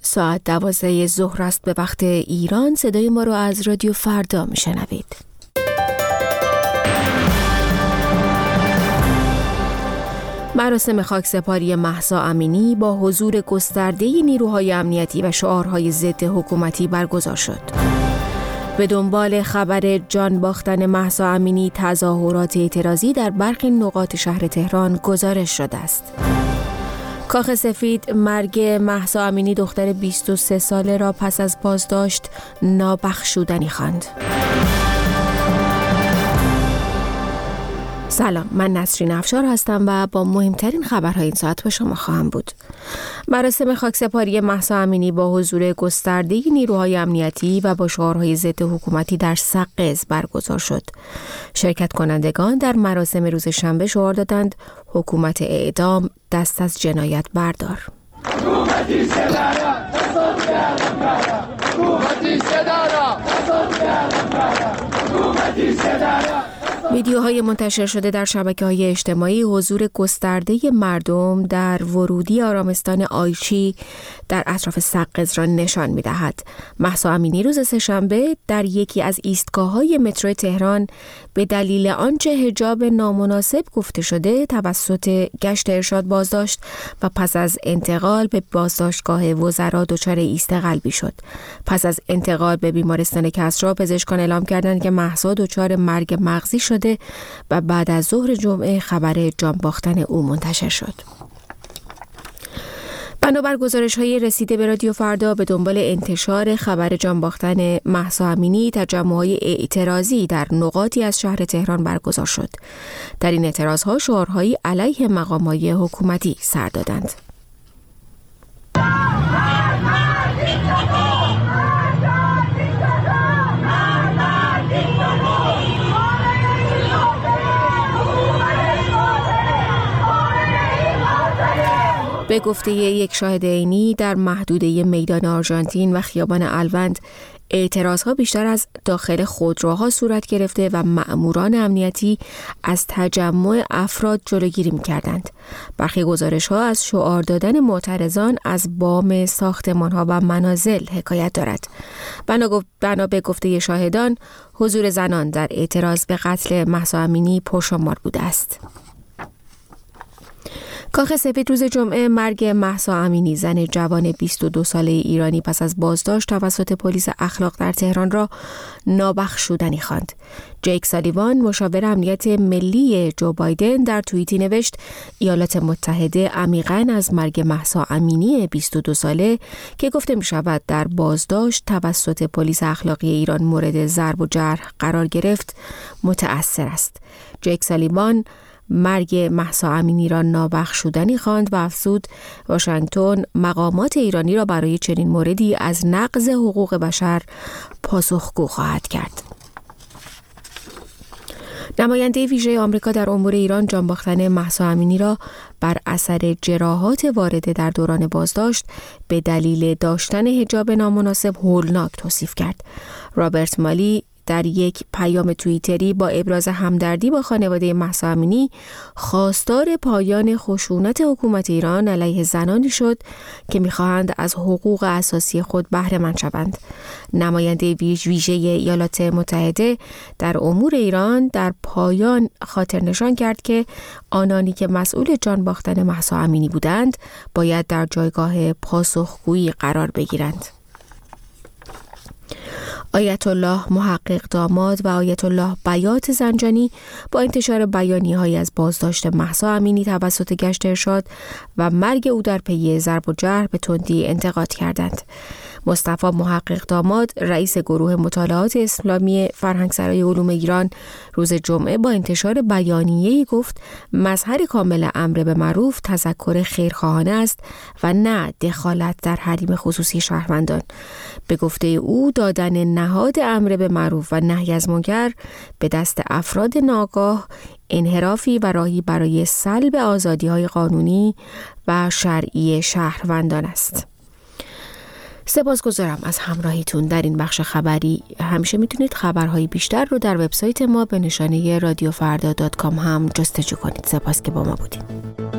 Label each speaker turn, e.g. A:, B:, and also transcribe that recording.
A: ساعت 12 ظهر است به وقت ایران. صدای ما رو از رادیو فردا میشنوید. مراسم خاکسپاری مهسا امینی با حضور گسترده نیروهای امنیتی و شعارهای ضد حکومتی برگزار شد. به دنبال خبر جان باختن مهسا امینی، تظاهرات اعتراضی در برخی نقاط شهر تهران گزارش شده است. کاخ سفید مرگ مهسا امینی دختر 23 ساله را پس از بازداشت نابخشودنی خواند. سلام، من نسرین افشار هستم و با مهمترین خبرهای این ساعت با شما خواهم بود. مراسم خاکسپاری مهسا امینی با حضور گسترده نیروهای امنیتی و با شعارهای ضد حکومتی در سقز برگزار شد. شرکت کنندگان در مراسم روز شنبه شعار دادند: حکومت اعدام، دست از جنایت بردار. ویدیوهای منتشر شده در شبکه‌های اجتماعی حضور گسترده مردم در ورودی آرامستان آیچی در اطراف سقز را نشان می‌دهد. مهسا امینی روز سه‌شنبه در یکی از ایستگاه‌های مترو تهران به دلیل آنچه حجاب نامناسب گفته شده توسط گشت ارشاد بازداشت و پس از انتقال به بازداشتگاه وزرا دچار ایست قلبی شد. پس از انتقال به بیمارستان کسری پزشکان اعلام کردند که مهسا دچار مرگ مغزی شده و بعد از ظهر جمعه خبر جان باختن او منتشر شد. بنابر گزارش‌های رسیده به رادیو فردا، به دنبال انتشار خبر جان باختن مهسا امینی، تجمع‌های اعتراضی در نقاطی از شهر تهران برگزار شد. در این اعتراض‌ها شعارهایی علیه مقام‌های حکومتی سر دادند. به گفته یک شاهد عینی، در محدوده میدان آرژانتین و خیابان الوند اعتراضها بیشتر از داخل خودروها صورت گرفته و مأموران امنیتی از تجمع افراد جلوگیری می‌کردند. برخی گزارش‌ها از شعار دادن معترضان از بام ساختمان‌ها و منازل حکایت دارد. بنا به گفته شاهدان، حضور زنان در اعتراض به قتل مهسا امینی پرشمار بوده است. کاخ سفید روز جمعه مرگ مهسا امینی، زن جوان 22 ساله ایرانی پس از بازداشت توسط پلیس اخلاق در تهران را نابخشودنی خواند. جیک سالیوان، مشاور امنیت ملی جو بایدن، در توییتی نوشت: ایالات متحده عمیقاً از مرگ مهسا امینی 22 ساله که گفته می شود در بازداشت توسط پلیس اخلاقی ایران مورد ضرب و جرح قرار گرفت متأثر است. جیک سالیوان مرگ مهسا امینی را نابخشودنی خواند و افزود: واشنگتن مقامات ایرانی را برای چنین موردی از نقض حقوق بشر پاسخگو خواهد کرد. نماینده ویژه آمریکا در امور ایران جان باختن مهسا امینی را بر اثر جراحات وارده در دوران بازداشت به دلیل داشتن حجاب نامناسب هولناک توصیف کرد. رابرت مالی در یک پیام توییتری با ابراز همدردی با خانواده مهسا امینی خواستار پایان خشونت حکومت ایران علیه زنانی شد که می‌خواهند از حقوق اساسی خود بهره مند شوند. نماینده ویژه ایالات متحده در امور ایران در پایان خاطر نشان کرد که آنانی که مسئول جان باختن مهسا امینی بودند باید در جایگاه پاسخگویی قرار بگیرند. آیت الله محقق داماد و آیت الله بیات زنجانی با انتشار بیانیه‌هایی از بازداشت مهسا امینی توسط گشت ارشاد و مرگ او در پی ضرب و جرح به تندی انتقاد کردند. مصطفی محقق داماد، رئیس گروه مطالعات اسلامی فرهنگسرای علوم ایران، روز جمعه با انتشار بیانیه‌ای گفت: مظهر کامل امر به معروف تذکر خیرخواهانه است و نه دخالت در حریم خصوصی شهروندان. به گفته او، دادن نهاد امر به معروف و نهی از منکر به دست افراد ناآگاه انحرافی و راهی برای سلب آزادی‌های قانونی و شرعی شهروندان است. سپاسگزارم از همراهیتون در این بخش خبری. همیشه میتونید خبرهای بیشتر رو در وبسایت ما به نشانه radiofarda.com هم جستجو کنید. سپاس که با ما بودید.